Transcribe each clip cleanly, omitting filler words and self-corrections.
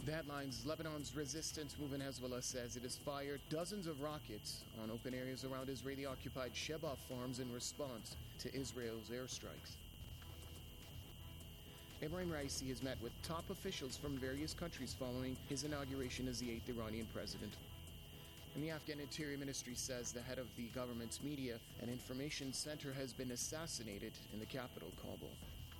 The headlines: Lebanon's resistance movement Hezbollah says it has fired dozens of rockets on open areas around Israeli-occupied Shebaa farms in response to Israel's airstrikes. Ebrahim Raisi has met with top officials from various countries following his inauguration as the 8th Iranian president. And the Afghan Interior Ministry says the head of the government's media and information center has been assassinated in the capital, Kabul.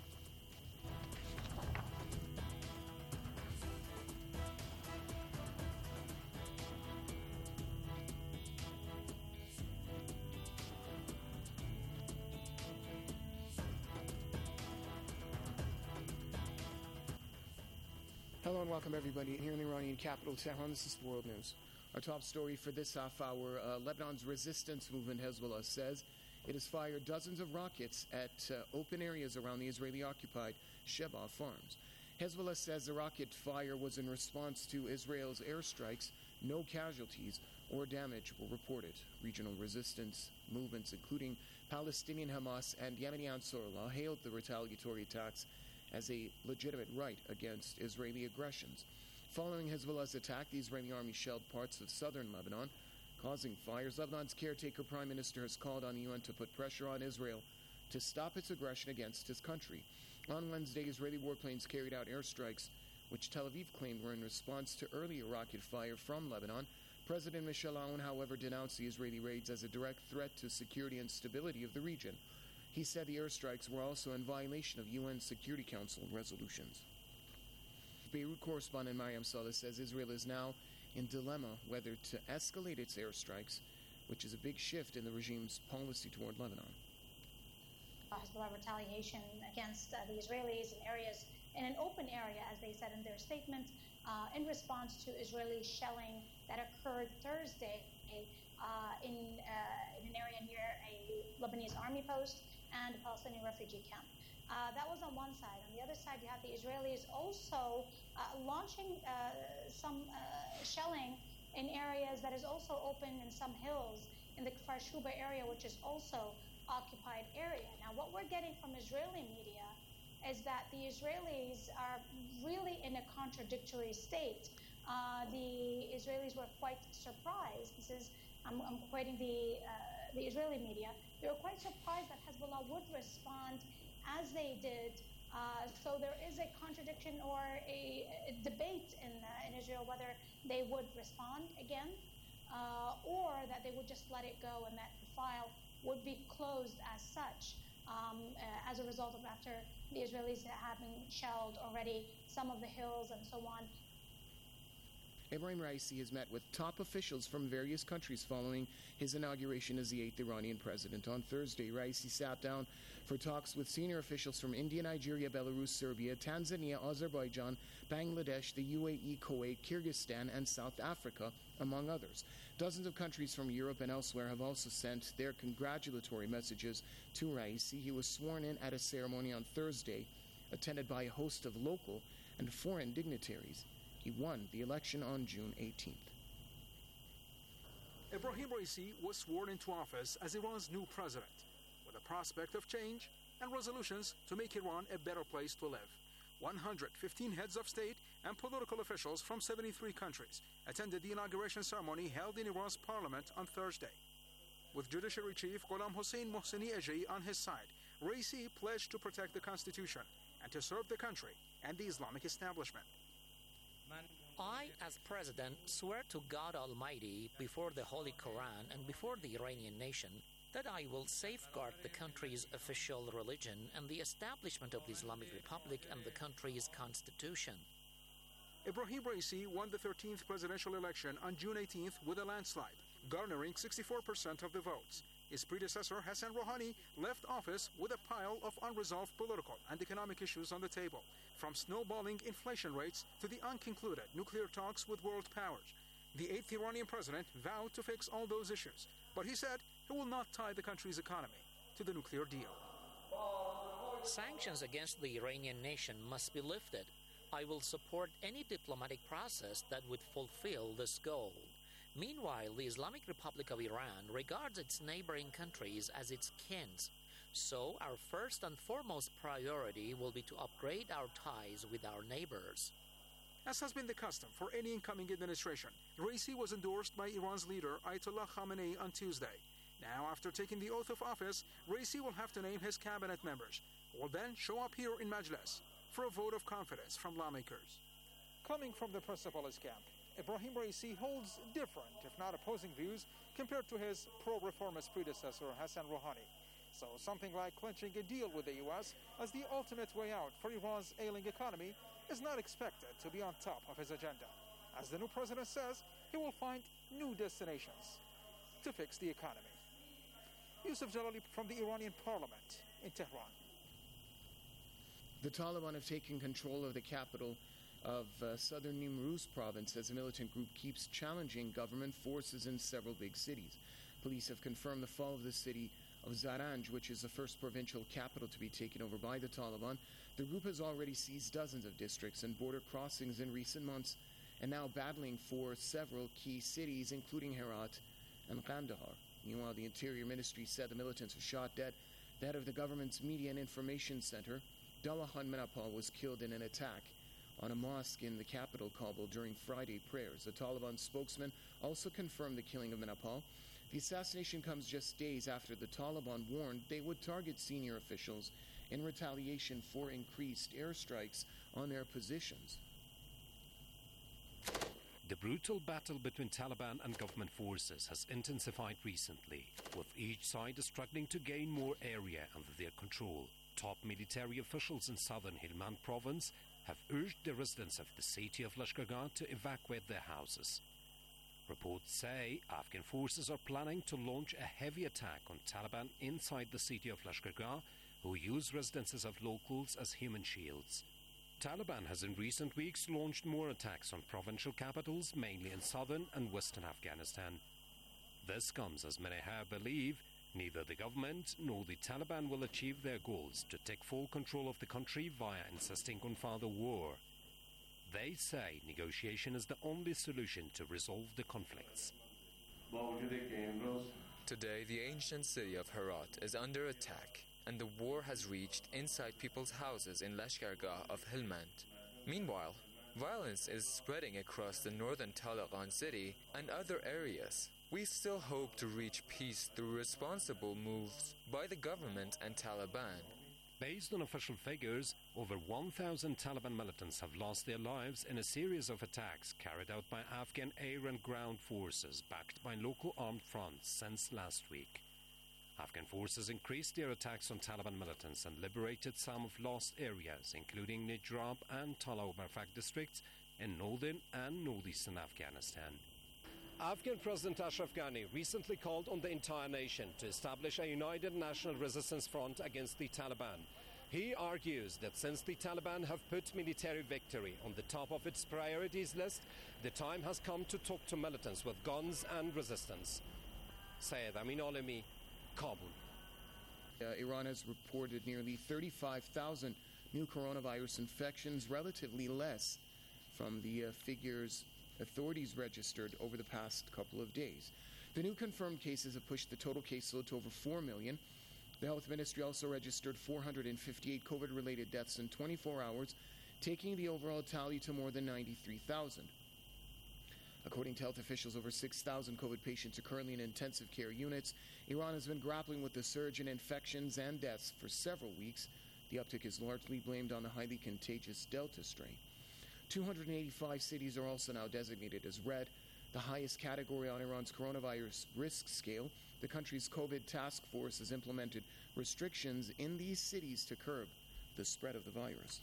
Hello and welcome everybody here in the Iranian capital, Tehran. This is World News. Our top story for this half hour, Lebanon's resistance movement Hezbollah says it has fired dozens of rockets at open areas around the Israeli-occupied Shebaa farms. Hezbollah says the rocket fire was in response to Israel's airstrikes. No casualties or damage were reported. Regional resistance movements, including Palestinian Hamas and Yemeni Ansarullah, hailed the retaliatory attacks as a legitimate right against Israeli aggressions. Following Hezbollah's attack, the Israeli army shelled parts of southern Lebanon, causing fires. Lebanon's caretaker prime minister has called on the UN to put pressure on Israel to stop its aggression against his country. On Wednesday, Israeli warplanes carried out airstrikes, which Tel Aviv claimed were in response to earlier rocket fire from Lebanon. President Michel Aoun, however, denounced the Israeli raids as a direct threat to security and stability of the region. He said the airstrikes were also in violation of UN Security Council resolutions. Beirut correspondent Mariam Saleh says Israel is now in dilemma whether to escalate its airstrikes, which is a big shift in the regime's policy toward Lebanon. Hezbollah retaliation against the Israelis in an open area, as they said in their statement, in response to Israeli shelling that occurred Thursday in an area near a Lebanese army post and a Palestinian refugee camp. That was on one side. On the other side, you have the Israelis also launching some shelling in areas that is also open in some hills in the Kfar Shuba area, which is also occupied area. Now, what we're getting from Israeli media is that the Israelis are really in a contradictory state. The Israelis were quite surprised. I'm quoting the Israeli media. They were quite surprised that Hezbollah would respond as they did. So there is a contradiction or a debate in Israel whether they would respond again or that they would just let it go and that the file would be closed as such as a result of after the Israelis having shelled already some of the hills and so on. Ebrahim Raisi has met with top officials from various countries following his inauguration as the 8th Iranian president. On Thursday, Raisi sat down for talks with senior officials from India, Nigeria, Belarus, Serbia, Tanzania, Azerbaijan, Bangladesh, the UAE, Kuwait, Kyrgyzstan, and South Africa, among others. Dozens of countries from Europe and elsewhere have also sent their congratulatory messages to Raisi. He was sworn in at a ceremony on Thursday, attended by a host of local and foreign dignitaries. He won the election on June 18th. Ebrahim Raisi was sworn into office as Iran's new president, with a prospect of change and resolutions to make Iran a better place to live. 115 heads of state and political officials from 73 countries attended the inauguration ceremony held in Iran's parliament on Thursday. With Judiciary Chief Gholam Hossein Mohseni Ejei on his side, Raisi pledged to protect the constitution and to serve the country and the Islamic establishment. I, as president, swear to God Almighty, before the Holy Quran and before the Iranian nation, that I will safeguard the country's official religion and the establishment of the Islamic Republic and the country's constitution. Ebrahim Raisi won the 13th presidential election on June 18th with a landslide, garnering 64% of the votes. His predecessor, Hassan Rouhani, left office with a pile of unresolved political and economic issues on the table, from snowballing inflation rates to the unconcluded nuclear talks with world powers. The 8th Iranian president vowed to fix all those issues, but he said he will not tie the country's economy to the nuclear deal. Sanctions against the Iranian nation must be lifted. I will support any diplomatic process that would fulfill this goal. Meanwhile, the Islamic Republic of Iran regards its neighboring countries as its kins. So, our first and foremost priority will be to upgrade our ties with our neighbors. As has been the custom for any incoming administration, Raisi was endorsed by Iran's leader Ayatollah Khamenei on Tuesday. Now, after taking the oath of office, Raisi will have to name his cabinet members, who will then show up here in Majlis for a vote of confidence from lawmakers. Coming from the Persepolis camp, Ebrahim Raisi holds different, if not opposing views compared to his pro-reformist predecessor Hassan Rouhani. So something like clinching a deal with the U.S. as the ultimate way out for Iran's ailing economy is not expected to be on top of his agenda. As the new president says, he will find new destinations to fix the economy. Yusuf Jalali from the Iranian parliament in Tehran. The Taliban have taken control of the capital of southern Nimruz province as the militant group keeps challenging government forces in several big cities. Police have confirmed the fall of the city of Zaranj, which is the first provincial capital to be taken over by the Taliban. The group has already seized dozens of districts and border crossings in recent months and now battling for several key cities, including Herat and Kandahar. Meanwhile, the Interior Ministry said the militants have shot dead the head of the government's Media and Information Center. Dawahan Manapal was killed in an attack on a mosque in the capital, Kabul, during Friday prayers. The Taliban spokesman also confirmed the killing of Manapal. The assassination comes just days after the Taliban warned they would target senior officials in retaliation for increased airstrikes on their positions. The brutal battle between Taliban and government forces has intensified recently, with each side struggling to gain more area under their control. Top military officials in southern Helmand province have urged the residents of the city of Lashkargah to evacuate their houses. Reports say Afghan forces are planning to launch a heavy attack on Taliban inside the city of Lashkargah, who use residences of locals as human shields. Taliban has in recent weeks launched more attacks on provincial capitals, mainly in southern and western Afghanistan. This comes as many have believe neither the government nor the Taliban will achieve their goals to take full control of the country via insisting on further war. They say negotiation is the only solution to resolve the conflicts. Today, the ancient city of Herat is under attack, and the war has reached inside people's houses in Lashkargah of Helmand. Meanwhile, violence is spreading across the northern Taleban city and other areas. We still hope to reach peace through responsible moves by the government and Taliban. Based on official figures, over 1,000 Taliban militants have lost their lives in a series of attacks carried out by Afghan air and ground forces backed by local armed fronts since last week. Afghan forces increased their attacks on Taliban militants and liberated some of lost areas, including Najrab and Talabarfak districts in northern and northeastern Afghanistan. Afghan President Ashraf Ghani recently called on the entire nation to establish a united national resistance front against the Taliban. He argues that since the Taliban have put military victory on the top of its priorities list, the time has come to talk to militants with guns and resistance. Syed Amin Alemi, Kabul. Iran has reported nearly 35,000 new coronavirus infections, relatively less from the figures authorities registered over the past couple of days. The new confirmed cases have pushed the total caseload to over 4 million. The health ministry also registered 458 COVID-related deaths in 24 hours, taking the overall tally to more than 93,000. According to health officials, over 6,000 COVID patients are currently in intensive care units. Iran has been grappling with the surge in infections and deaths for several weeks. The uptick is largely blamed on the highly contagious Delta strain. 285 cities are also now designated as red, the highest category on Iran's coronavirus risk scale. The country's COVID task force has implemented restrictions in these cities to curb the spread of the virus.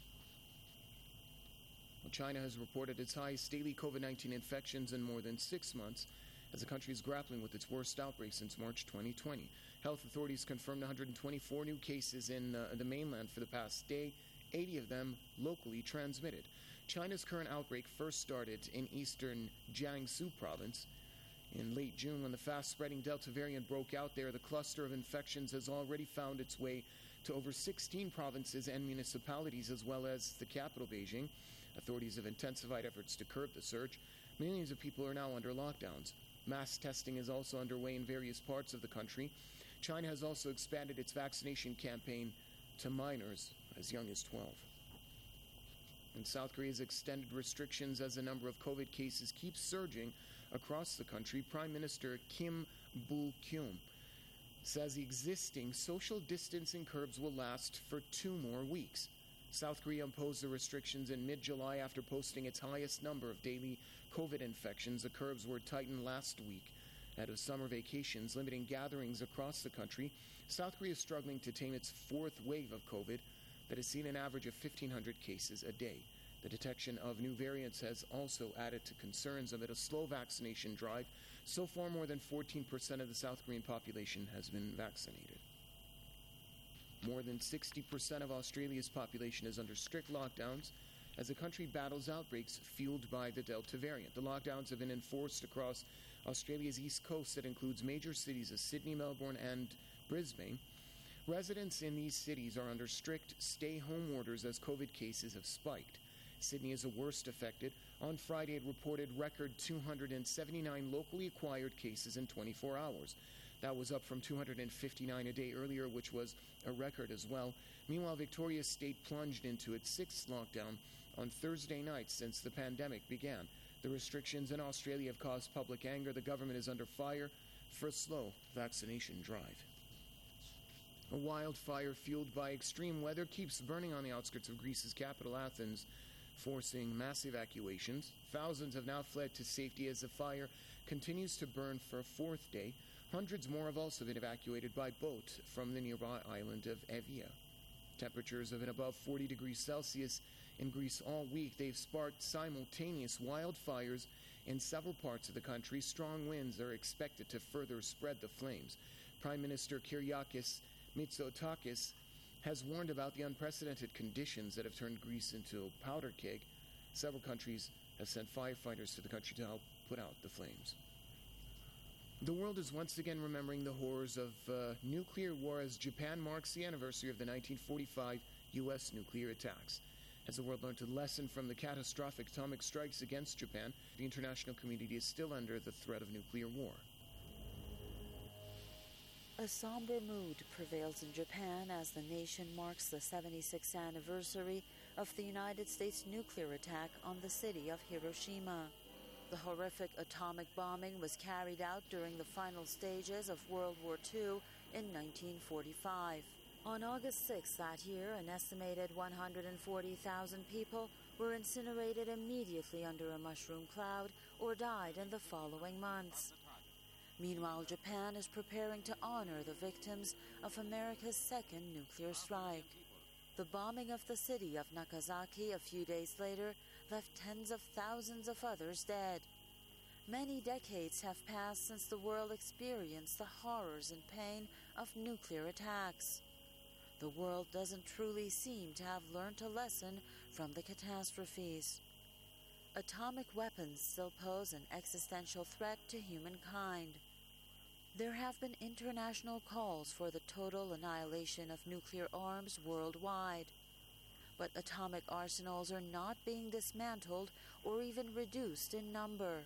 Well, China has reported its highest daily COVID-19 infections in more than 6 months as the country is grappling with its worst outbreak since March 2020. Health authorities confirmed 124 new cases in the mainland for the past day, 80 of them locally transmitted. China's current outbreak first started in eastern Jiangsu province. In late June, when the fast-spreading Delta variant broke out there, the cluster of infections has already found its way to over 16 provinces and municipalities, as well as the capital, Beijing. Authorities have intensified efforts to curb the surge. Millions of people are now under lockdowns. Mass testing is also underway in various parts of the country. China has also expanded its vaccination campaign to minors as young as 12. And South Korea's extended restrictions as the number of COVID cases keeps surging across the country. Prime Minister Kim Boo-kyum says the existing social distancing curbs will last for 2 more weeks. South Korea imposed the restrictions in mid-July after posting its highest number of daily COVID infections. The curbs were tightened last week ahead of summer vacations, limiting gatherings across the country. South Korea is struggling to tame its 4th wave of COVID that has seen an average of 1,500 cases a day. The detection of new variants has also added to concerns amid a slow vaccination drive. So far, more than 14% of the South Korean population has been vaccinated. More than 60% of Australia's population is under strict lockdowns as the country battles outbreaks fueled by the Delta variant. The lockdowns have been enforced across Australia's east coast that includes major cities of Sydney, Melbourne, and Brisbane. Residents in these cities are under strict stay-home orders as COVID cases have spiked. Sydney is the worst affected. On Friday, it reported record 279 locally acquired cases in 24 hours. That was up from 259 a day earlier, which was a record as well. Meanwhile, Victoria State plunged into its 6th lockdown on Thursday night since the pandemic began. The restrictions in Australia have caused public anger. The government is under fire for a slow vaccination drive. A wildfire fueled by extreme weather keeps burning on the outskirts of Greece's capital, Athens, forcing mass evacuations. Thousands have now fled to safety as the fire continues to burn for a 4th day. Hundreds more have also been evacuated by boat from the nearby island of Evia. Temperatures have been above 40 degrees Celsius in Greece all week. They've sparked simultaneous wildfires in several parts of the country. Strong winds are expected to further spread the flames. Prime Minister Kyriakis Mitsotakis has warned about the unprecedented conditions that have turned Greece into a powder keg. Several countries have sent firefighters to the country to help put out the flames. The world is once again remembering the horrors of nuclear war as Japan marks the anniversary of the 1945 U.S. nuclear attacks. As the world learned to lesson from the catastrophic atomic strikes against Japan, the international community is still under the threat of nuclear war. A somber mood prevails in Japan as the nation marks the 76th anniversary of the United States nuclear attack on the city of Hiroshima. The horrific atomic bombing was carried out during the final stages of World War II in 1945. On August 6 that year, an estimated 140,000 people were incinerated immediately under a mushroom cloud or died in the following months. Meanwhile, Japan is preparing to honor the victims of America's second nuclear strike. The bombing of the city of Nagasaki a few days later left tens of thousands of others dead. Many decades have passed since the world experienced the horrors and pain of nuclear attacks. The world doesn't truly seem to have learned a lesson from the catastrophes. Atomic weapons still pose an existential threat to humankind. There have been international calls for the total annihilation of nuclear arms worldwide. But atomic arsenals are not being dismantled or even reduced in number.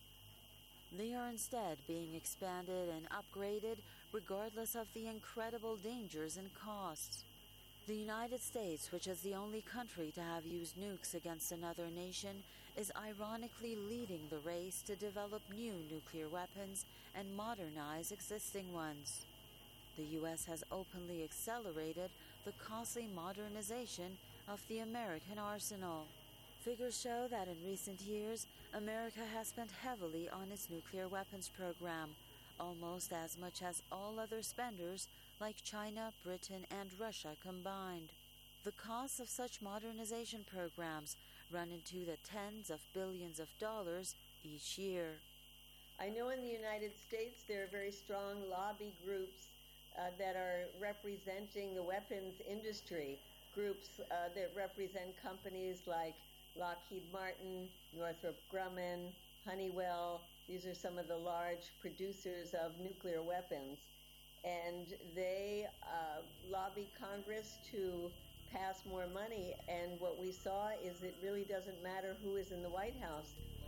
They are instead being expanded and upgraded regardless of the incredible dangers and costs. The United States, which is the only country to have used nukes against another nation, is ironically leading the race to develop new nuclear weapons and modernize existing ones. The U.S. has openly accelerated the costly modernization of the American arsenal. Figures show that in recent years, America has spent heavily on its nuclear weapons program, almost as much as all other spenders like China, Britain, and Russia combined. The costs of such modernization programs run into the tens of billions of dollars each year. I know in the United States there are very strong lobby groups that are representing the weapons industry, groups that represent companies like Lockheed Martin, Northrop Grumman, Honeywell. These are some of the large producers of nuclear weapons. And they lobby Congress to pass more money. And what we saw is it really doesn't matter who is in the White House.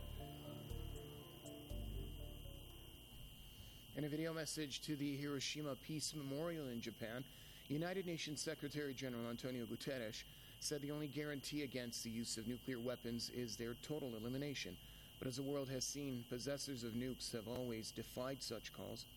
In a video message to the Hiroshima Peace Memorial in Japan, United Nations Secretary General Antonio Guterres said the only guarantee against the use of nuclear weapons is their total elimination. But as the world has seen, possessors of nukes have always defied such calls.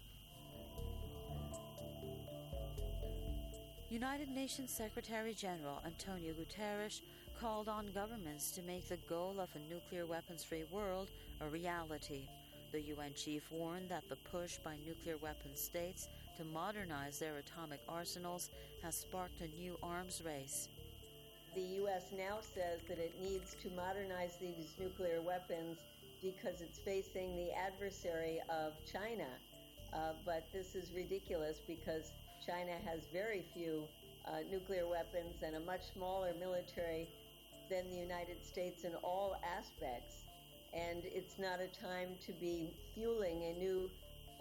United Nations Secretary General Antonio Guterres called on governments to make the goal of a nuclear weapons-free world a reality. The UN chief warned that the push by nuclear weapons states to modernize their atomic arsenals has sparked a new arms race. The U.S. now says that it needs to modernize these nuclear weapons because it's facing the adversary of China. But this is ridiculous because China has very few nuclear weapons and a much smaller military than the United States in all aspects. And it's not a time to be fueling a new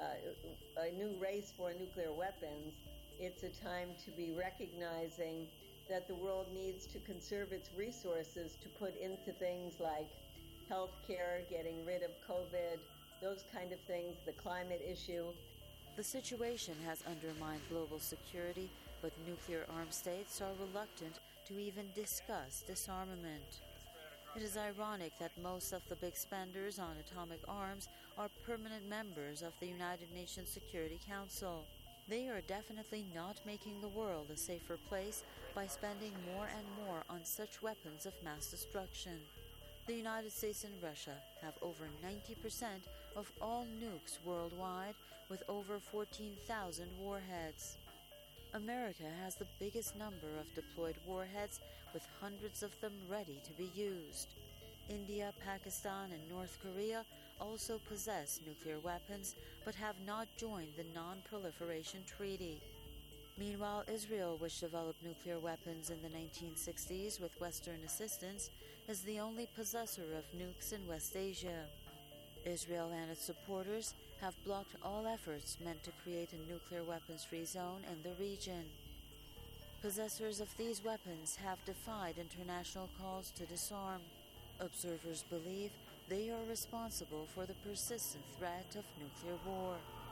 race for nuclear weapons. It's a time to be recognizing that the world needs to conserve its resources to put into things like healthcare, getting rid of COVID, those kind of things, the climate issue. The situation has undermined global security, but nuclear-armed states are reluctant to even discuss disarmament. It is ironic that most of the big spenders on atomic arms are permanent members of the United Nations Security Council. They are definitely not making the world a safer place by spending more and more on such weapons of mass destruction. The United States and Russia have over 90% of all nukes worldwide, with over 14,000 warheads. America has the biggest number of deployed warheads, with hundreds of them ready to be used. India, Pakistan, and North Korea also possess nuclear weapons, but have not joined the Non-Proliferation Treaty. Meanwhile, Israel, which developed nuclear weapons in the 1960s with Western assistance, is the only possessor of nukes in West Asia. Israel and its supporters have blocked all efforts meant to create a nuclear weapons-free zone in the region. Possessors of these weapons have defied international calls to disarm. Observers believe they are responsible for the persistent threat of nuclear war.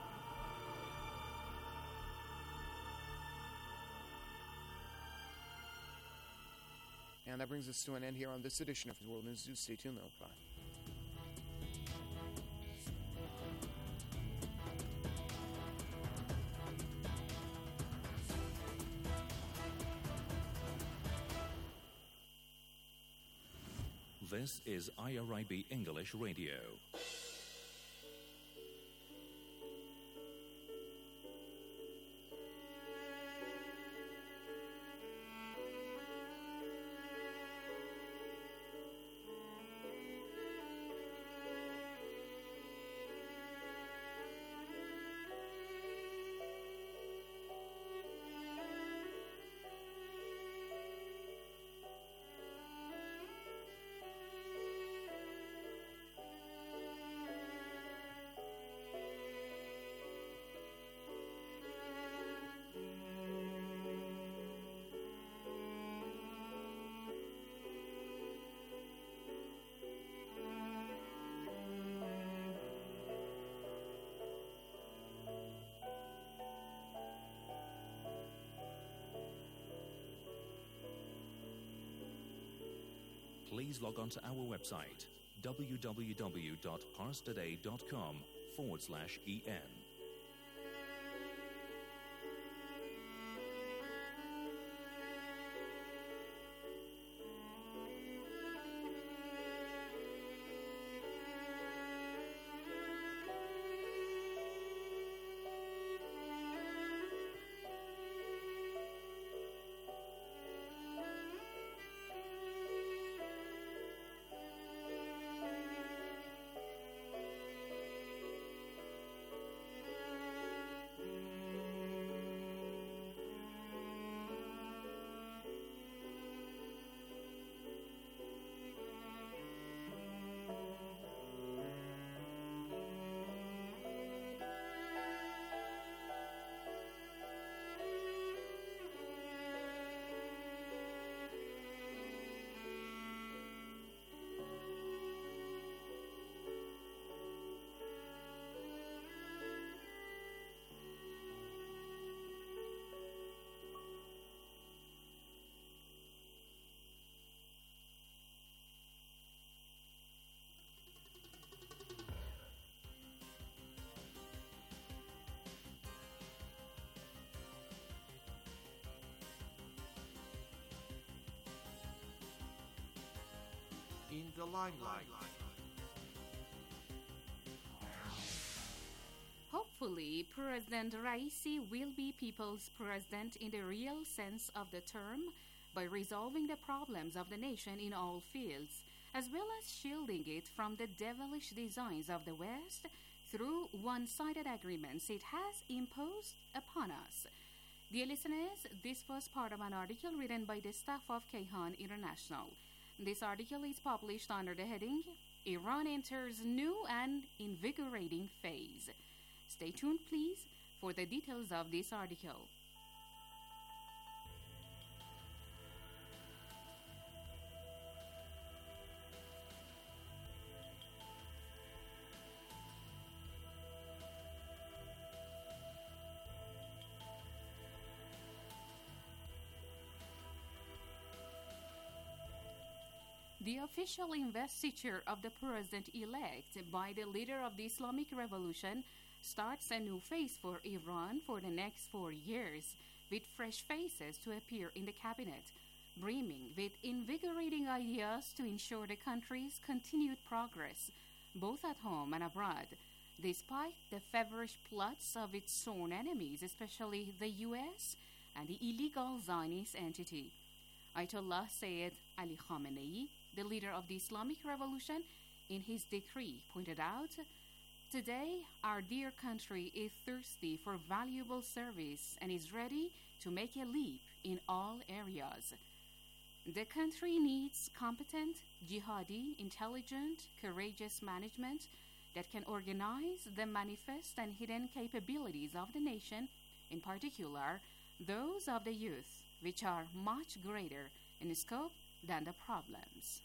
And that brings us to an end here on this edition of World News. Do stay tuned, though. Bye. This is IRIB English Radio. Please log on to our website, www.parstoday.com/en. the limelight. Hopefully, President Raisi will be people's president in the real sense of the term by resolving the problems of the nation in all fields, as well as shielding it from the devilish designs of the West through one-sided agreements it has imposed upon us. Dear listeners, this was part of an article written by the staff of Kayhan International. This article is published under the heading, Iran Enters New and Invigorating Phase. Stay tuned, please, for the details of this article. The official investiture of the president-elect by the leader of the Islamic Revolution starts a new phase for Iran for the next 4 years, with fresh faces to appear in the cabinet, brimming with invigorating ideas to ensure the country's continued progress, both at home and abroad, despite the feverish plots of its sworn enemies, especially the U.S. and the illegal Zionist entity. Ayatollah Sayyid Ali Khamenei, the leader of the Islamic Revolution, in his decree pointed out, "Today, our dear country is thirsty for valuable service and is ready to make a leap in all areas. The country needs competent, jihadi, intelligent, courageous management that can organize the manifest and hidden capabilities of the nation, in particular, those of the youth, which are much greater in scope than the problems."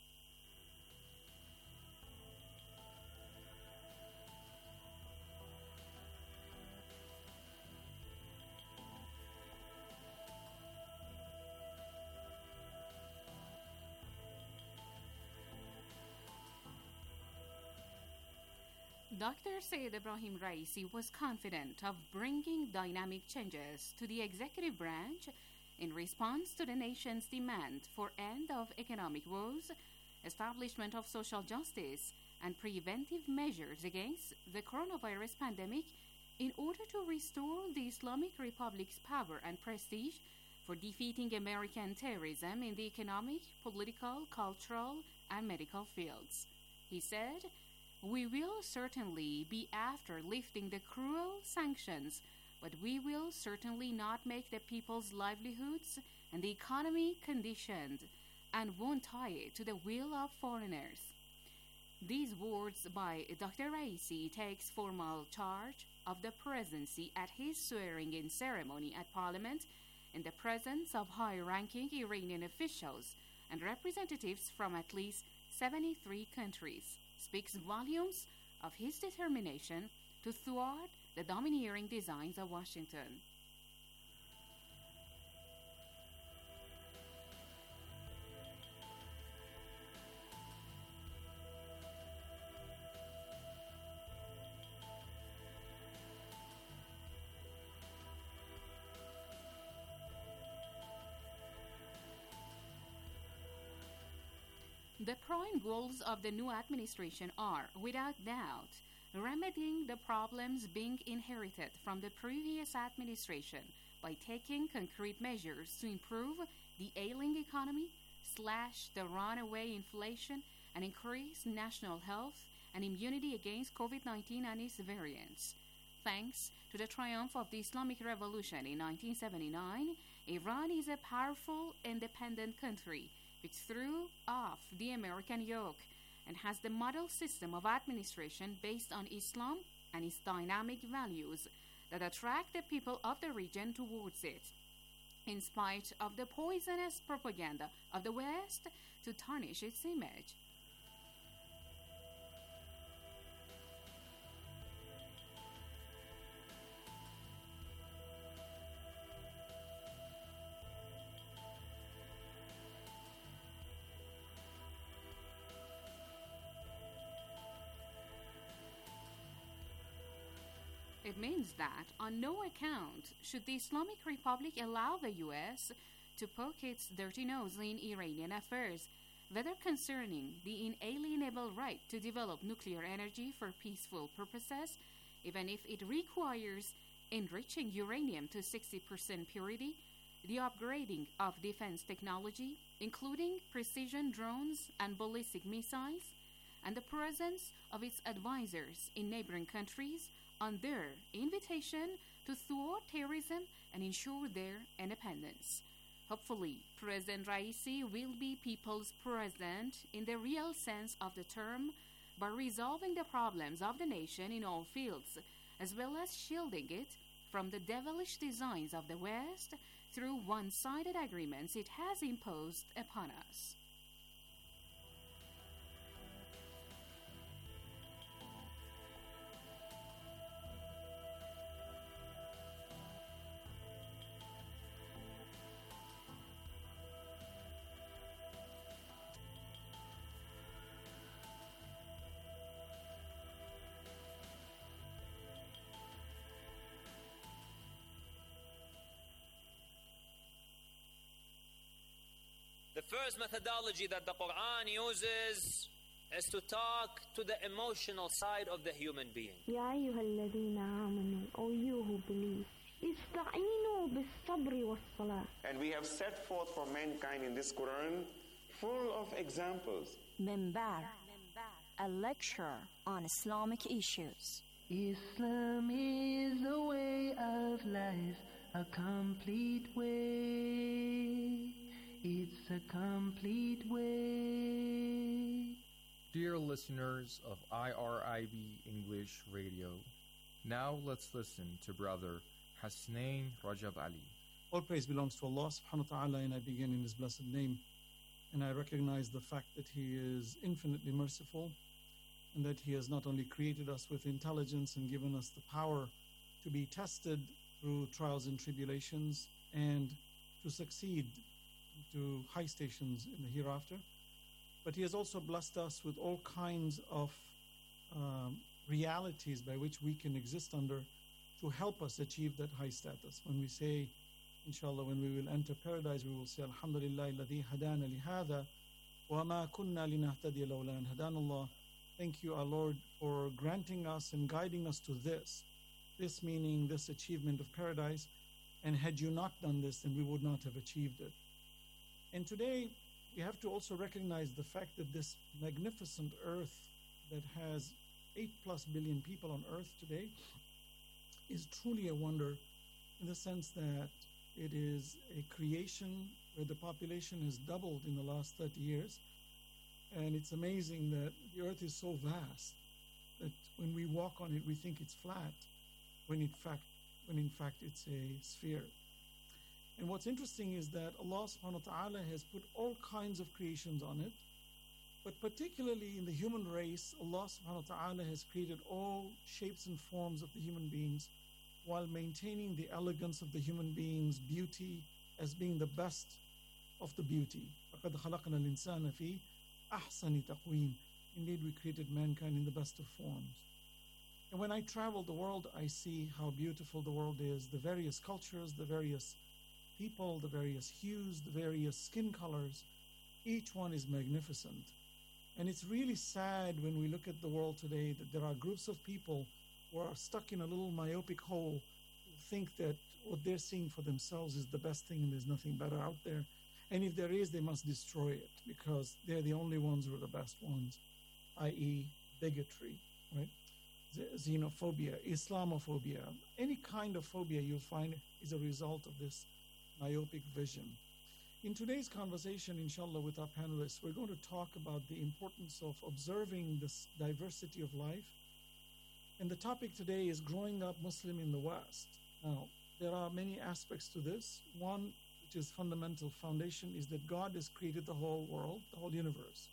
Dr. Sayyid Ibrahim Raisi was confident of bringing dynamic changes to the executive branch in response to the nation's demand for end of economic woes, establishment of social justice, and preventive measures against the coronavirus pandemic in order to restore the Islamic Republic's power and prestige for defeating American terrorism in the economic, political, cultural, and medical fields. He said, "We will certainly be after lifting the cruel sanctions, but we will certainly not make the people's livelihoods and the economy conditioned and won't tie it to the will of foreigners." These words by Dr. Raisi takes formal charge of the presidency at his swearing-in ceremony at Parliament in the presence of high-ranking Iranian officials and representatives from at least 73 countries, speaks volumes of his determination to thwart the domineering designs of Washington. The prime goals of the new administration are, without doubt, remedying the problems being inherited from the previous administration by taking concrete measures to improve the ailing economy, slash the runaway inflation, and increase national health and immunity against COVID-19 and its variants. Thanks to the triumph of the Islamic Revolution in 1979, Iran is a powerful, independent country which threw off the American yoke and has the model system of administration based on Islam and its dynamic values that attract the people of the region towards it, in spite of the poisonous propaganda of the West to tarnish its image. It means that on no account should the Islamic Republic allow the U.S. to poke its dirty nose in Iranian affairs, whether concerning the inalienable right to develop nuclear energy for peaceful purposes, even if it requires enriching uranium to 60% purity, the upgrading of defense technology, including precision drones and ballistic missiles, and the presence of its advisors in neighboring countries on their invitation to thwart terrorism and ensure their independence. Hopefully, President Raisi will be people's president in the real sense of the term by resolving the problems of the nation in all fields, as well as shielding it from the devilish designs of the West through one-sided agreements it has imposed upon us. The first methodology that the Quran uses is to talk to the emotional side of the human being. يا أيها الذين آمنوا, O you who believe, استعينوا بالصبر والصلاة. And we have set forth for mankind in this Quran full of examples. Minbar, a lecture on Islamic issues. Islam is a way of life, a complete way. It's a complete way. Dear listeners of IRIB English Radio, now let's listen to Brother Hasnain Rajab Ali. All praise belongs to Allah subhanahu wa ta'ala, and I begin in His blessed name. And I recognize the fact that He is infinitely merciful, and that He has not only created us with intelligence and given us the power to be tested through trials and tribulations and to succeed to high stations in the hereafter, but He has also blessed us with all kinds of realities by which we can exist under to help us achieve that high status. When we say, inshallah, when we will enter paradise, we will say, Alhamdulillah, alladhi hadana li hadha, wa ma kunna linahtadiya lawla an hadana Allah. Thank you, our Lord, for granting us and guiding us to this. This meaning this achievement of paradise. And had you not done this, then we would not have achieved it. And today, we have to also recognize the fact that this magnificent earth that has 8+ billion people on earth today is truly a wonder, in the sense that it is a creation where the population has doubled in the last 30 years. And it's amazing that the earth is so vast that when we walk on it, we think it's flat, when in fact it's a sphere. And what's interesting is that Allah subhanahu wa ta'ala has put all kinds of creations on it, but particularly in the human race, Allah subhanahu wa ta'ala has created all shapes and forms of the human beings while maintaining the elegance of the human being's beauty as being the best of the beauty. فَقَدْ خَلَقْنَا الْإِنسَانَ فِي أَحْسَنِ تَقْوِيمٍ. Indeed, we created mankind in the best of forms. And when I travel the world, I see how beautiful the world is, the various cultures, the various people, the various hues, the various skin colors. Each one is magnificent. And it's really sad when we look at the world today that there are groups of people who are stuck in a little myopic hole who think that what they're seeing for themselves is the best thing and there's nothing better out there. And if there is, they must destroy it because they're the only ones who are the best ones, i.e. bigotry, right? Xenophobia, Islamophobia, any kind of phobia you'll find is a result of this myopic vision. In today's conversation, inshallah, with our panelists, we're going to talk about the importance of observing this diversity of life. And the topic today is growing up Muslim in the West. Now, there are many aspects to this. One, which is fundamental foundation, is that God has created the whole world, the whole universe.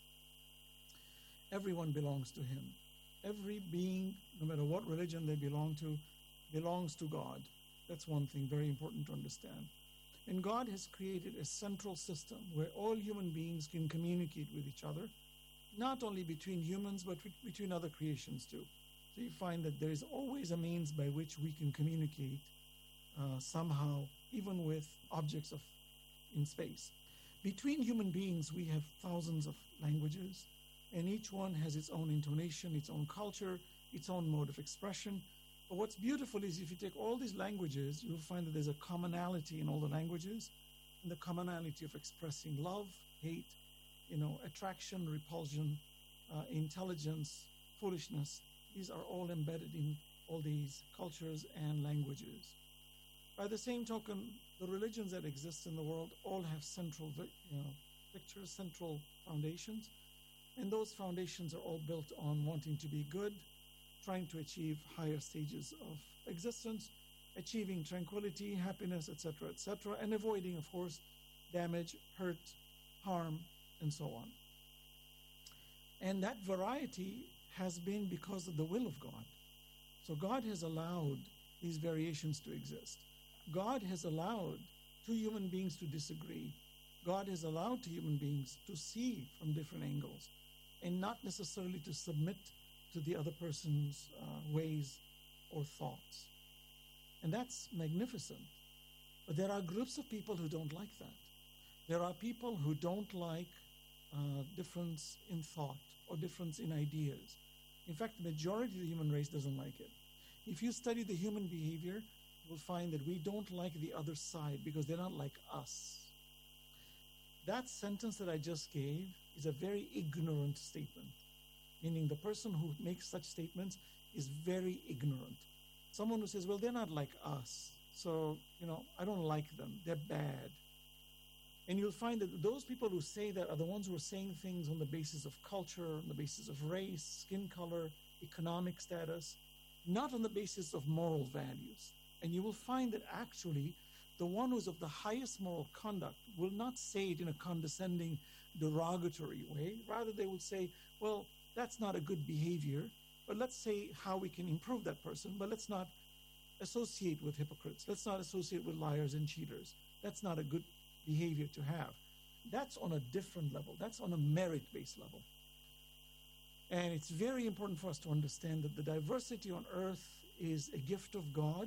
Everyone belongs to Him. Every being, no matter what religion they belong to, belongs to God. That's one thing very important to understand. And God has created a central system where all human beings can communicate with each other, not only between humans, but between other creations too. So you find that there is always a means by which we can communicate somehow, even with objects in space. Between human beings, we have thousands of languages, and each one has its own intonation, its own culture, its own mode of expression. But what's beautiful is if you take all these languages, you'll find that there's a commonality in all the languages, and the commonality of expressing love, hate, attraction, repulsion, intelligence, foolishness. These are all embedded in all these cultures and languages. By the same token, the religions that exist in the world all have central pictures, central foundations, and those foundations are all built on wanting to be good, trying to achieve higher stages of existence, achieving tranquility, happiness, etc., and avoiding, of course, damage, hurt, harm, and so on. And that variety has been because of the will of God. So God has allowed these variations to exist. God has allowed two human beings to disagree. God has allowed two human beings to see from different angles and not necessarily to submit to the other person's ways or thoughts. And that's magnificent. But there are groups of people who don't like that. There are people who don't like difference in thought or difference in ideas. In fact, the majority of the human race doesn't like it. If you study the human behavior, you'll find that we don't like the other side because they're not like us. That sentence that I just gave is a very ignorant statement, meaning the person who makes such statements is very ignorant. Someone who says, well, they're not like us, so, I don't like them, they're bad. And you'll find that those people who say that are the ones who are saying things on the basis of culture, on the basis of race, skin color, economic status, not on the basis of moral values. And you will find that actually the one who's of the highest moral conduct will not say it in a condescending, derogatory way. Rather, they will say, well, that's not a good behavior, but let's say how we can improve that person, but let's not associate with hypocrites. Let's not associate with liars and cheaters. That's not a good behavior to have. That's on a different level. That's on a merit-based level. And it's very important for us to understand that the diversity on earth is a gift of God.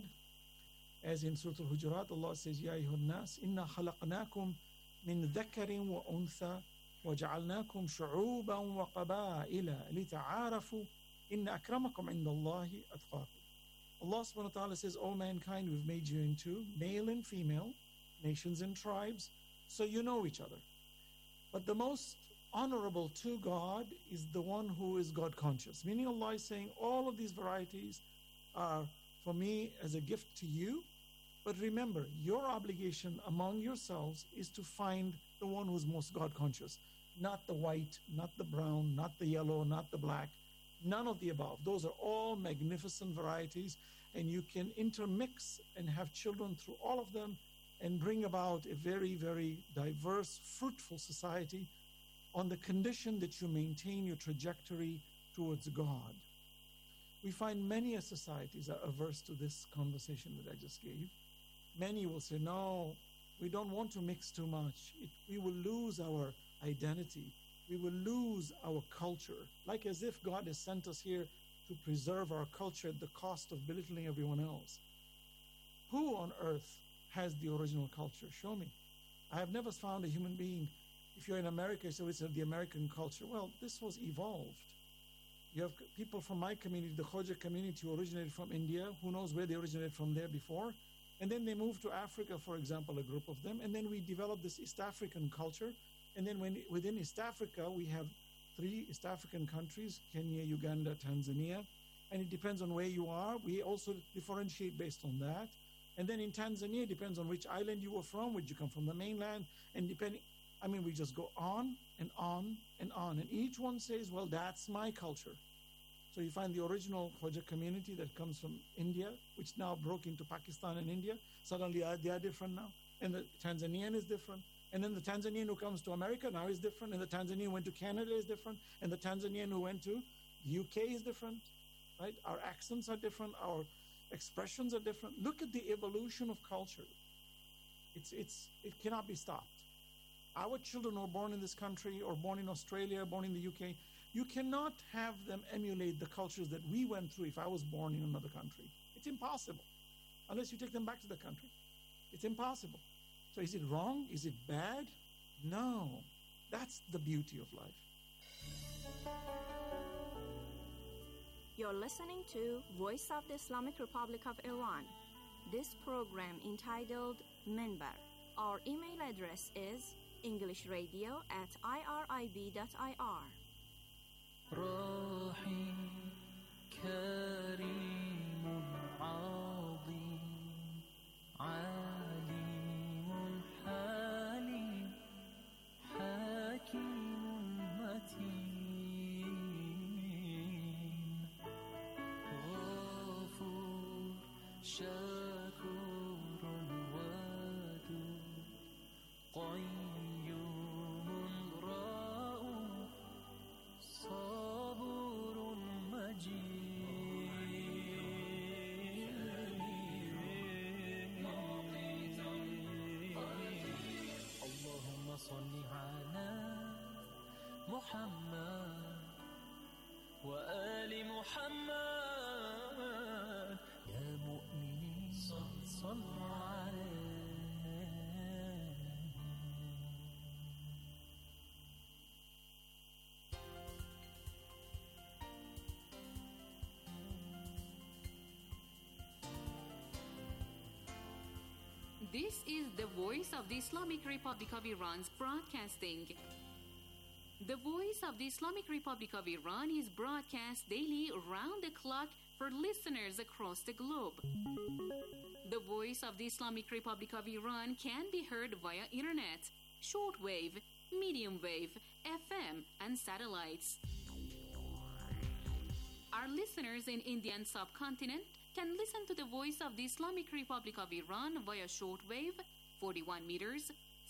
As in Surah Al-Hujurat, Allah says, Ya ayyuhan nas, inna khalaqnakum min dhakarin wa untha wa ja'alnakum shu'uban wa qaba'ila lita'arafu inna akramakum indallahi atqakum. Allah subhanahu wa ta'ala says, O mankind, we've made you into male and female, nations and tribes, so you know each other. But the most honorable to God is the one who is God conscious. Meaning Allah is saying all of these varieties are for me as a gift to you. But remember, your obligation among yourselves is to find the one who's most God conscious. Not the white, not the brown, not the yellow, not the black, none of the above. Those are all magnificent varieties, and you can intermix and have children through all of them and bring about a very, very diverse, fruitful society on the condition that you maintain your trajectory towards God. We find many societies are averse to this conversation that I just gave. Many will say, no, we don't want to mix too much. We will lose our identity. We will lose our culture. Like as if God has sent us here to preserve our culture at the cost of belittling everyone else. Who on earth has the original culture? Show me. I have never found a human being. If you're in America, you say it's the American culture. Well, this was evolved. You have people from my community, the Khoja community, who originated from India. Who knows where they originated from there before? And then they moved to Africa, for example, a group of them. And then we developed this East African culture. And then within East Africa, we have 3 East African countries, Kenya, Uganda, Tanzania. And it depends on where you are. We also differentiate based on that. And then in Tanzania, it depends on which island you were from, where you come from, the mainland. And we just go on and on and on. And each one says, well, that's my culture. So you find the original Khoja community that comes from India, which now broke into Pakistan and India. Suddenly they are different now. And the Tanzanian is different. And then the Tanzanian who comes to America now is different. And the Tanzanian who went to Canada is different. And the Tanzanian who went to the UK is different. Right? Our accents are different. Our expressions are different. Look at the evolution of culture. It cannot be stopped. Our children who are born in this country or born in Australia, born in the UK, you cannot have them emulate the cultures that we went through if I was born in another country. It's impossible. Unless you take them back to the country. It's impossible. So is it wrong? Is it bad? No, that's the beauty of life. You're listening to Voice of the Islamic Republic of Iran. This program entitled Minbar. Our email address is englishradio@irib.ir. رحيم كريم عظيم عليم حليم حكيم متين غفور شكور ودود قيوم رؤوف صبور مجيد اللهم صل على محمد وآل محمد يا مؤمنين صلوا عليه. This is the Voice of the Islamic Republic of Iran's broadcasting. The Voice of the Islamic Republic of Iran is broadcast daily round the clock for listeners across the globe. The Voice of the Islamic Republic of Iran can be heard via internet, shortwave, medium wave, FM, and satellites. Our listeners in Indian subcontinent can listen to the Voice of the Islamic Republic of Iran via shortwave, 41 meters,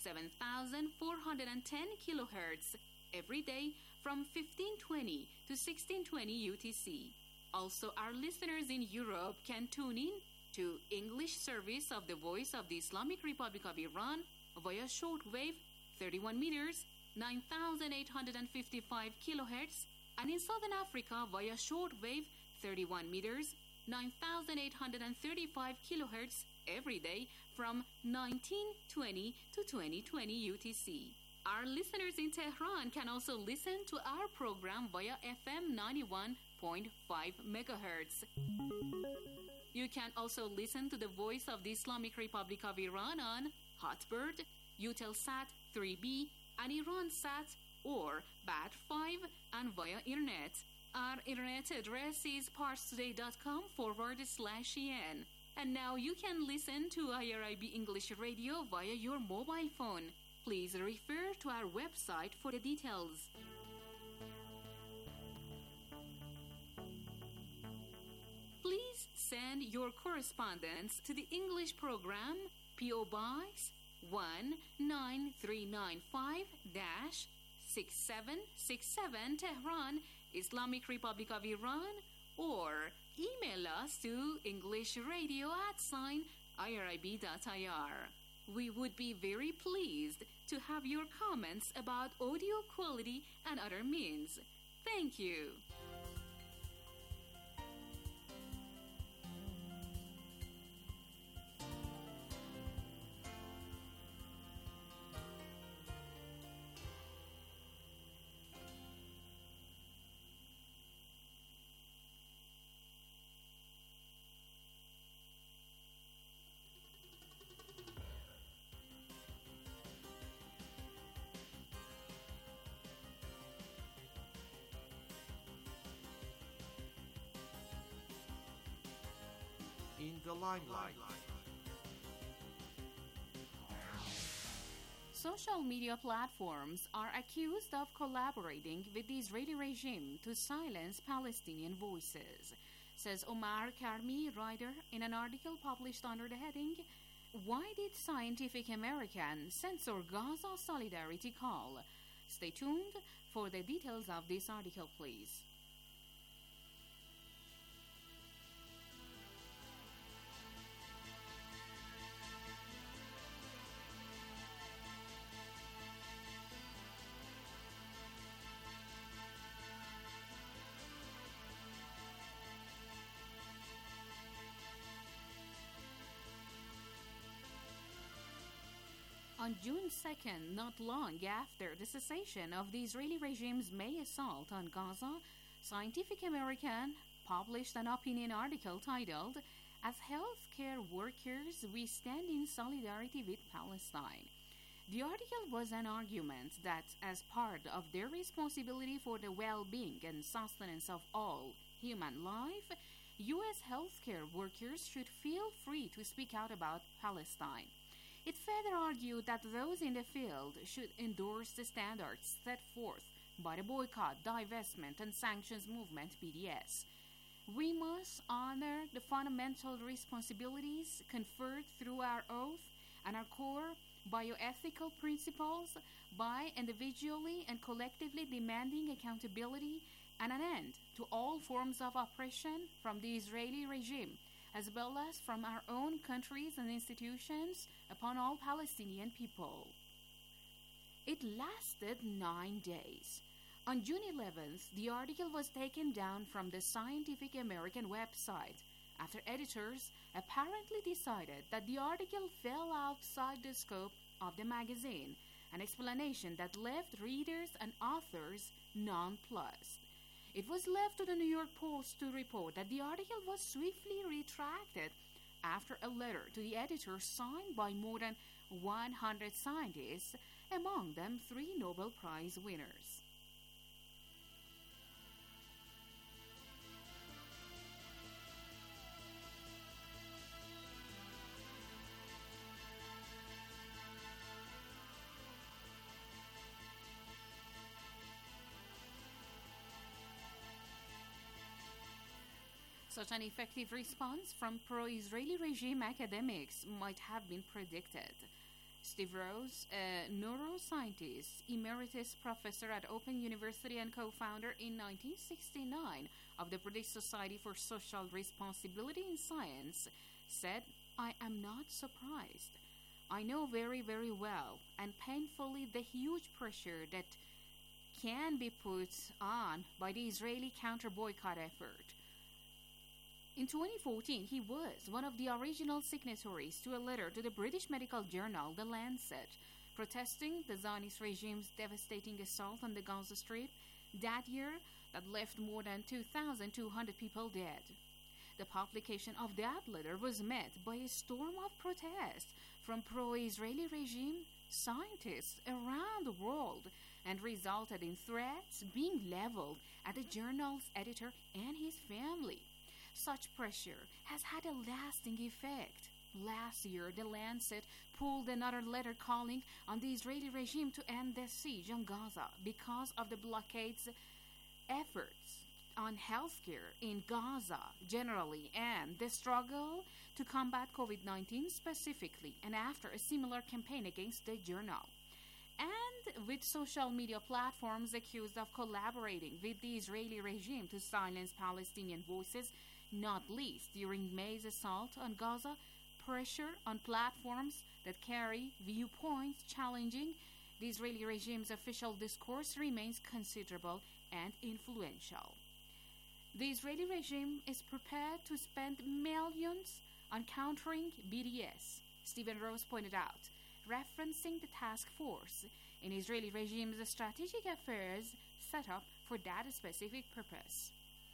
7,410 kilohertz, every day from 1520 to 1620 UTC. Also, our listeners in Europe can tune in to English service of the Voice of the Islamic Republic of Iran via shortwave, 31 meters, 9,855 kilohertz, and in Southern Africa via shortwave, 31 meters, 9,835 kilohertz every day from 1920 to 2020 UTC. Our listeners in Tehran can also listen to our program via FM 91.5 megahertz. You can also listen to the Voice of the Islamic Republic of Iran on Hotbird, Eutelsat 3B, and Iransat or Bat5 and via internet. Our internet address is parstoday.com/en. And now you can listen to IRIB English Radio via your mobile phone. Please refer to our website for the details. Please send your correspondence to the English program, P.O. Box 19395-6767 Tehran, Islamic Republic of Iran, or email us to englishradio@irib.ir. We would be very pleased to have your comments about audio quality and other means. Thank you. In the limelight. Social media platforms are accused of collaborating with the Israeli regime to silence Palestinian voices, says Omar Karmi, writer, in an article published under the heading, "Why did Scientific American censor Gaza Solidarity Call?" Stay tuned for the details of this article, please. On June 2nd, not long after the cessation of the Israeli regime's May assault on Gaza, Scientific American published an opinion article titled, "As Healthcare Workers, We Stand in Solidarity with Palestine." The article was an argument that, as part of their responsibility for the well-being and sustenance of all human life, U.S. healthcare workers should feel free to speak out about Palestine. It further argued that those in the field should endorse the standards set forth by the Boycott, Divestment, and Sanctions Movement, BDS. We must honor the fundamental responsibilities conferred through our oath and our core bioethical principles by individually and collectively demanding accountability and an end to all forms of oppression from the Israeli regime, as well as from our own countries and institutions upon all Palestinian people. It lasted 9 days. On June 11th, the article was taken down from the Scientific American website after editors apparently decided that the article fell outside the scope of the magazine, an explanation that left readers and authors nonplussed. It was left to the New York Post to report that the article was swiftly retracted after a letter to the editor signed by more than 100 scientists, among them 3 Nobel Prize winners. Such an effective response from pro-Israeli regime academics might have been predicted. Steve Rose, a neuroscientist, emeritus professor at Open University and co-founder in 1969 of the British Society for Social Responsibility in Science, said, "I am not surprised. I know very, very well and painfully the huge pressure that can be put on by the Israeli counter-boycott effort." In 2014, he was one of the original signatories to a letter to the British medical journal The Lancet, protesting the Zionist regime's devastating assault on the Gaza Strip that year that left more than 2,200 people dead. The publication of that letter was met by a storm of protest from pro-Israeli regime scientists around the world and resulted in threats being leveled at the journal's editor and his family. Such pressure has had a lasting effect. Last year, The Lancet pulled another letter calling on the Israeli regime to end the siege on Gaza because of the blockade's efforts on healthcare in Gaza generally and the struggle to combat COVID-19 specifically, and after a similar campaign against the journal. And with social media platforms accused of collaborating with the Israeli regime to silence Palestinian voices, not least during May's assault on Gaza, pressure on platforms that carry viewpoints challenging the Israeli regime's official discourse remains considerable and influential. The Israeli regime is prepared to spend millions on countering BDS, Stephen Rose pointed out, referencing the task force in Israeli regime's strategic affairs set up for that specific purpose.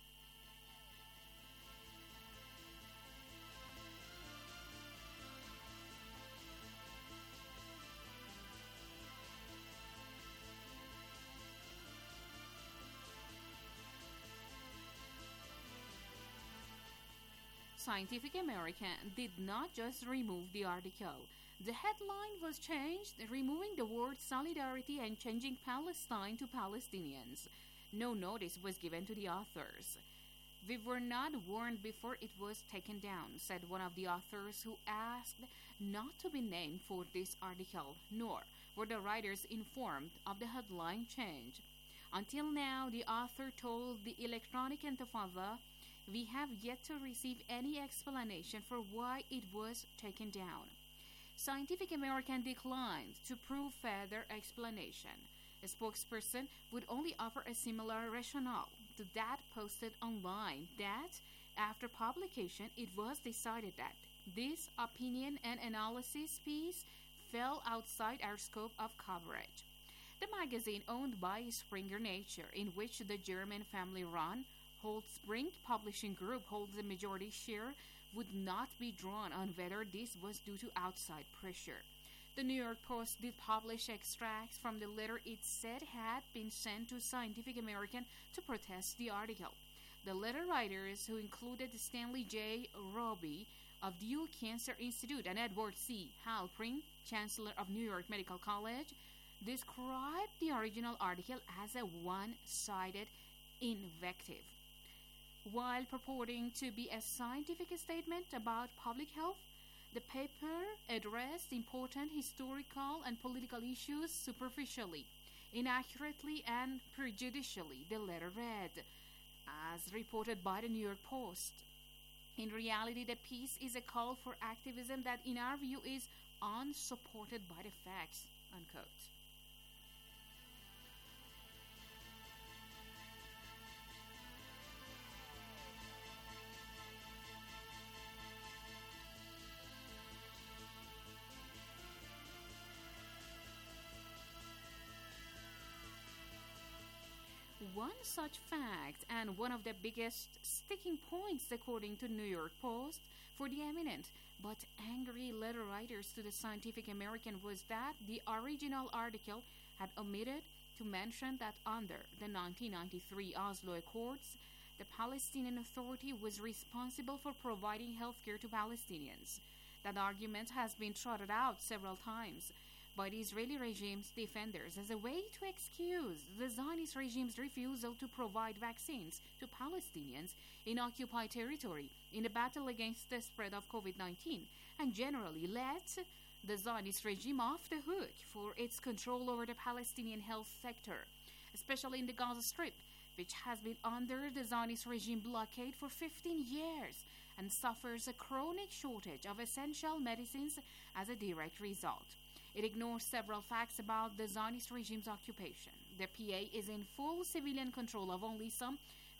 Scientific American did not just remove the article. The headline was changed, removing the word solidarity and changing Palestine to Palestinians. No notice was given to the authors. "We were not warned before it was taken down," said one of the authors, who asked not to be named for this article, nor were the writers informed of the headline change. Until now, the author told the Electronic Intifada, "We have yet to receive any explanation for why it was taken down." Scientific American declined to prove further explanation. A spokesperson would only offer a similar rationale to that posted online, that after publication it was decided that this opinion and analysis piece fell outside our scope of coverage. The magazine, owned by Springer Nature, in which the German family-run Holtzbrinck Publishing Group holds a majority share, would not be drawn on whether this was due to outside pressure. The New York Post did publish extracts from the letter it said had been sent to Scientific American to protest the article. The letter writers, who included Stanley J. Roby of Duke Cancer Institute and Edward C. Halprin, Chancellor of New York Medical College, described the original article as a one-sided invective. While purporting to be a scientific statement about public health, the paper addressed important historical and political issues superficially, inaccurately, and prejudicially, the letter read, as reported by the New York Post. In reality, the piece is a call for activism that, in our view, is unsupported by the facts, unquote. One such fact, and one of the biggest sticking points, according to New York Post, for the eminent but angry letter writers to the Scientific American was that the original article had omitted to mention that under the 1993 Oslo Accords, the Palestinian Authority was responsible for providing health care to Palestinians. That argument has been trotted out several times by the Israeli regime's defenders as a way to excuse the Zionist regime's refusal to provide vaccines to Palestinians in occupied territory in the battle against the spread of COVID-19, and generally let the Zionist regime off the hook for its control over the Palestinian health sector, especially in the Gaza Strip, which has been under the Zionist regime blockade for 15 years and suffers a chronic shortage of essential medicines as a direct result. It ignores several facts about the Zionist regime's occupation. The PA is in full civilian control of only some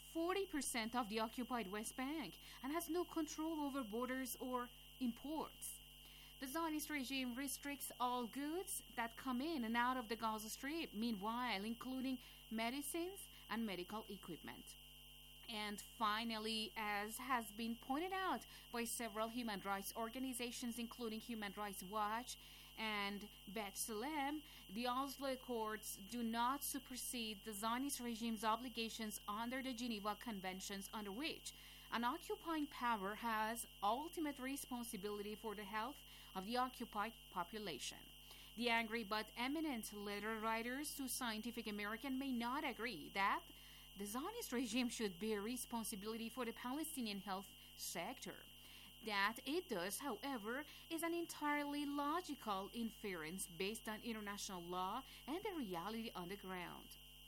40% of the occupied West Bank and has no control over borders or imports. The Zionist regime restricts all goods that come in and out of the Gaza Strip, meanwhile including medicines and medical equipment. And finally, as has been pointed out by several human rights organizations, including Human Rights Watch and B'Tselem, the Oslo Accords do not supersede the Zionist regime's obligations under the Geneva Conventions, under which an occupying power has ultimate responsibility for the health of the occupied population. The angry but eminent letter writers to Scientific American may not agree that the Zionist regime should bear responsibility for the Palestinian health sector. That it does, however, is an entirely logical inference based on international law and the reality on the ground.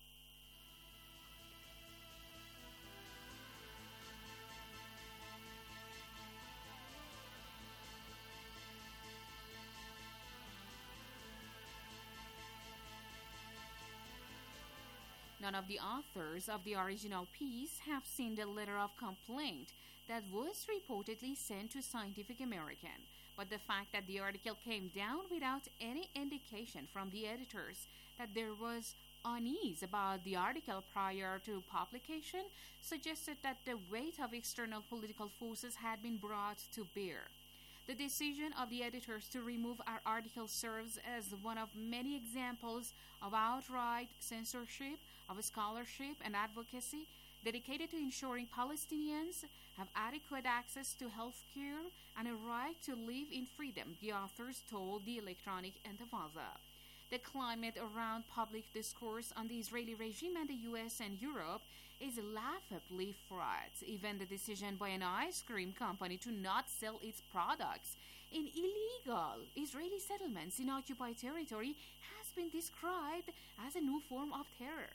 None of the authors of the original piece have seen the letter of complaint that was reportedly sent to Scientific American, but the fact that the article came down without any indication from the editors that there was unease about the article prior to publication suggested that the weight of external political forces had been brought to bear. The decision of the editors to remove our article serves as one of many examples of outright censorship of scholarship and advocacy dedicated to ensuring Palestinians have adequate access to health care and a right to live in freedom, the authors told the Electronic Intifada. The climate around public discourse on the Israeli regime and the US and Europe is laughably fraught. Even the decision by an ice cream company to not sell its products in illegal Israeli settlements in occupied territory has been described as a new form of terror.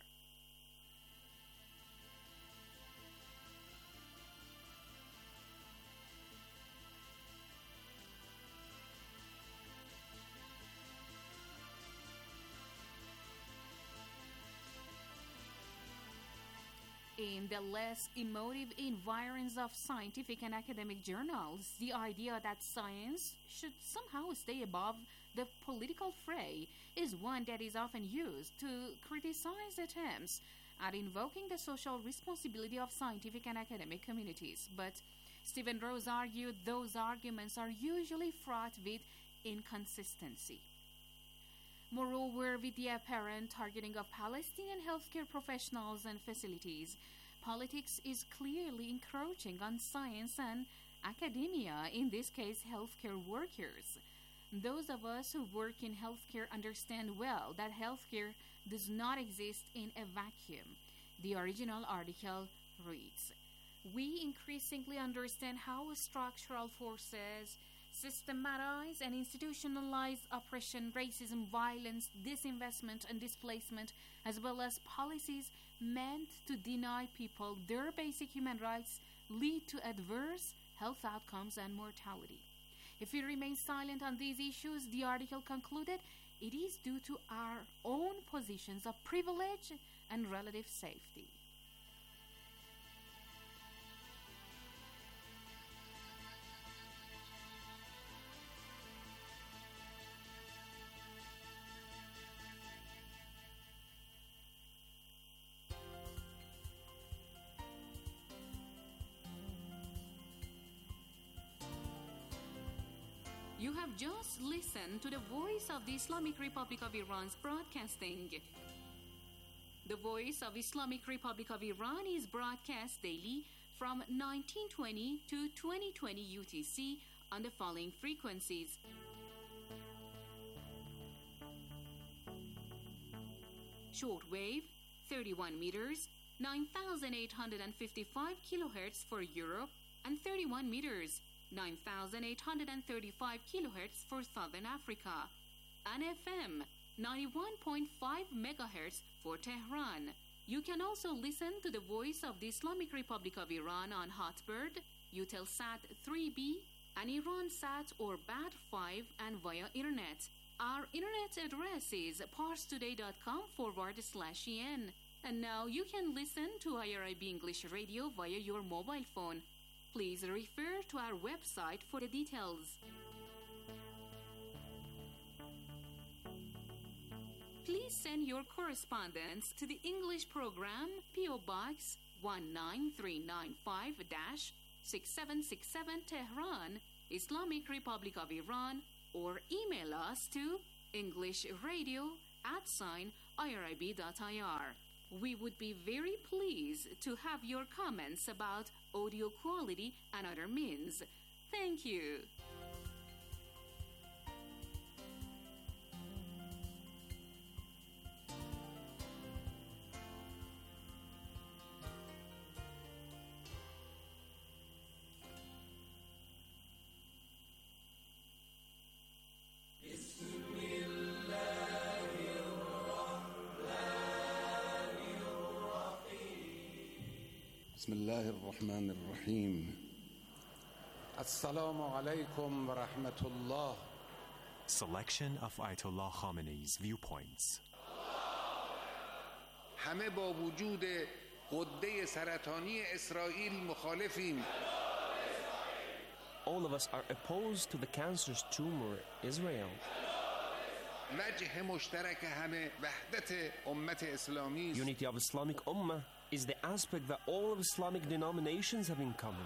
In the less emotive environs of scientific and academic journals, the idea that science should somehow stay above the political fray is one that is often used to criticize attempts at invoking the social responsibility of scientific and academic communities. But Stephen Rose argued those arguments are usually fraught with inconsistency. Moreover, with the apparent targeting of Palestinian healthcare professionals and facilities, politics is clearly encroaching on science and academia, in this case healthcare workers. Those of us who work in healthcare understand well that healthcare does not exist in a vacuum. The original article reads, "We increasingly understand how structural forces systematize and institutionalize oppression, racism, violence, disinvestment, and displacement, as well as policies meant to deny people their basic human rights, lead to adverse health outcomes and mortality. If we remain silent on these issues," the article concluded, "it is due to our own positions of privilege and relative safety." You have just listened to the Voice of the Islamic Republic of Iran's broadcasting. The Voice of Islamic Republic of Iran is broadcast daily from 1920 to 2020 UTC on the following frequencies: shortwave 31 meters, 9,855 kilohertz for Europe, and 31 meters, 9,835 kilohertz for Southern Africa, and FM 91.5 megahertz for Tehran. You can also listen to the Voice of the Islamic Republic of Iran on Hotbird, Eutelsat 3B, and IranSat or BAT5, and via Internet. Our Internet address is parstoday.com/en. And now you can listen to IRIB English Radio via your mobile phone. Please refer to our website for the details. Please send your correspondence to the English program, P.O. Box 19395-6767 Tehran, Islamic Republic of Iran, or email us to englishradio@irib.ir. We would be very pleased to have your comments about audio quality and other means. Thank you. بسم الله الرحمن الرحيم السلام عليكم ورحمة الله. Selection of Ayatollah Khamenei's viewpoints. همه با وجود غده سرطانی اسرائیل مخالفیم. All of us are opposed to the cancerous tumor, Israel. وجه مشترک همه وحدت امت اسلامی است. Unity of Islamic Ummah is the aspect that all of Islamic denominations have in common.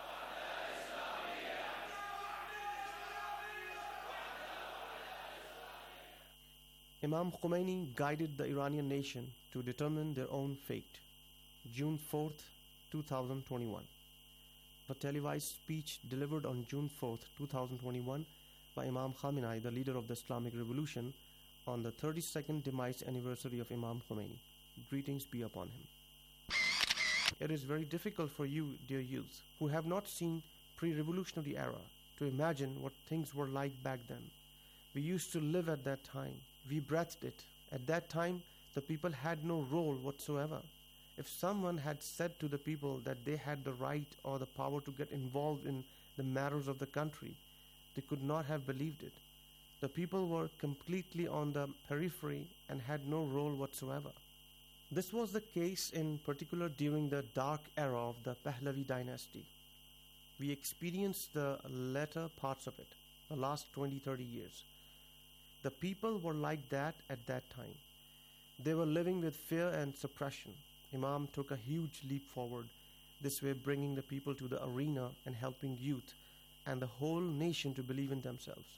Imam Khomeini guided the Iranian nation to determine their own fate. June 4th, 2021. The televised speech delivered on June 4th, 2021 by Imam Khamenei, the leader of the Islamic Revolution, on the 32nd demise anniversary of Imam Khomeini. Greetings be upon him. It is very difficult for you, dear youth, who have not seen pre-revolutionary era, to imagine what things were like back then. We used to live at that time. We breathed it. At that time, the people had no role whatsoever. If someone had said to the people that they had the right or the power to get involved in the matters of the country, they could not have believed it. The people were completely on the periphery and had no role whatsoever. This was the case in particular during the dark era of the Pahlavi dynasty. We experienced the latter parts of it, the last 20-30 years. The people were like that at that time. They were living with fear and suppression. Imam took a huge leap forward, this way bringing the people to the arena and helping youth and the whole nation to believe in themselves.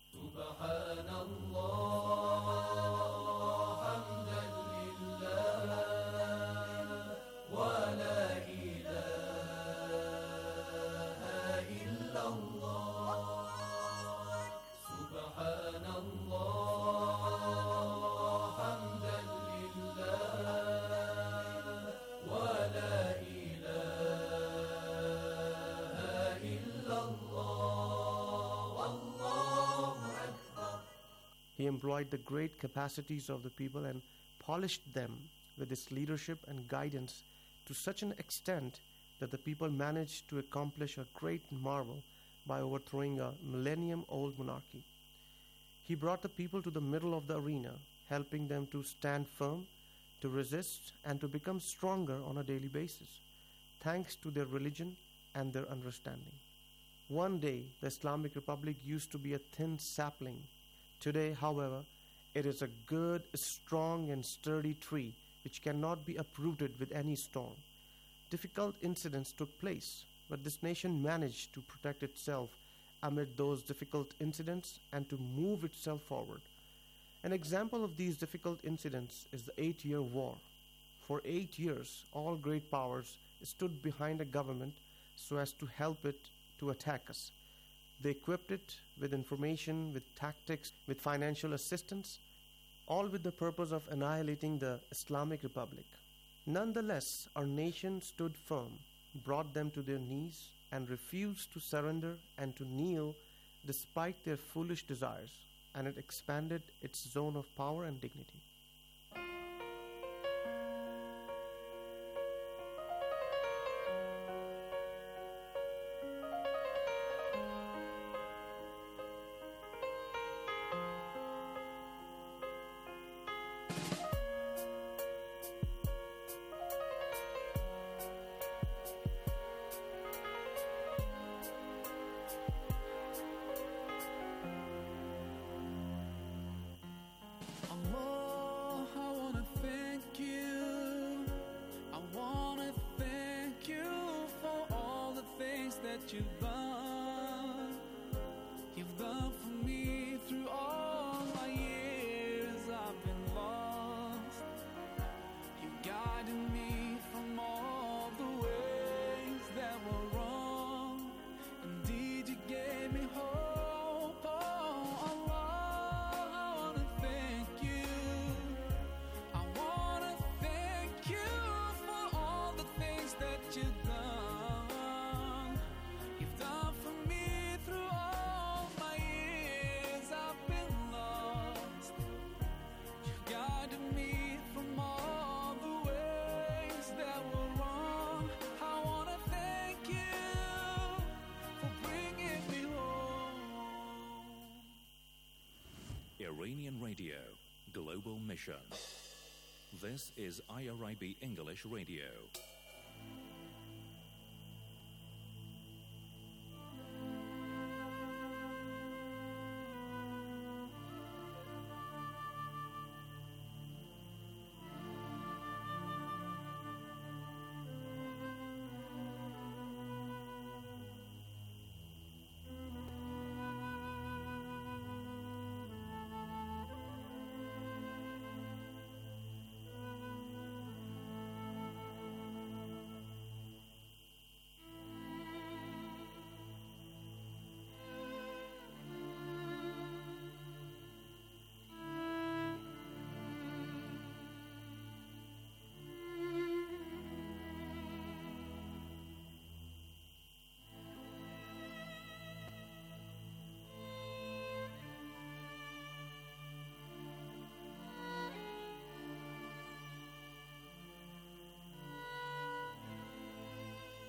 He employed the great capacities of the people and polished them with his leadership and guidance to such an extent that the people managed to accomplish a great marvel by overthrowing a millennium-old monarchy. He brought the people to the middle of the arena, helping them to stand firm, to resist, and to become stronger on a daily basis, thanks to their religion and their understanding. One day, the Islamic Republic used to be a thin sapling. Today, however, it is a good, strong, and sturdy tree which cannot be uprooted with any storm. Difficult incidents took place, but this nation managed to protect itself amid those difficult incidents and to move itself forward. An example of these difficult incidents is the 8-year war. For 8 years, all great powers stood behind a government so as to help it to attack us. They equipped it with information, with tactics, with financial assistance, all with the purpose of annihilating the Islamic Republic. Nonetheless, our nation stood firm, brought them to their knees, and refused to surrender and to kneel despite their foolish desires, and it expanded its zone of power and dignity. You've done for me through all my years. I've been lost. You guided me from all the ways that were wrong. Indeed, you gave me hope. Oh Allah, I wanna thank you. I wanna thank you for all the things that you've done. You've done for me through all my years. I've been lost. You guided me from all the ways that were wrong. I wanna thank you for bringing me home. Iranian Radio, Global Mission. This is IRIB English Radio.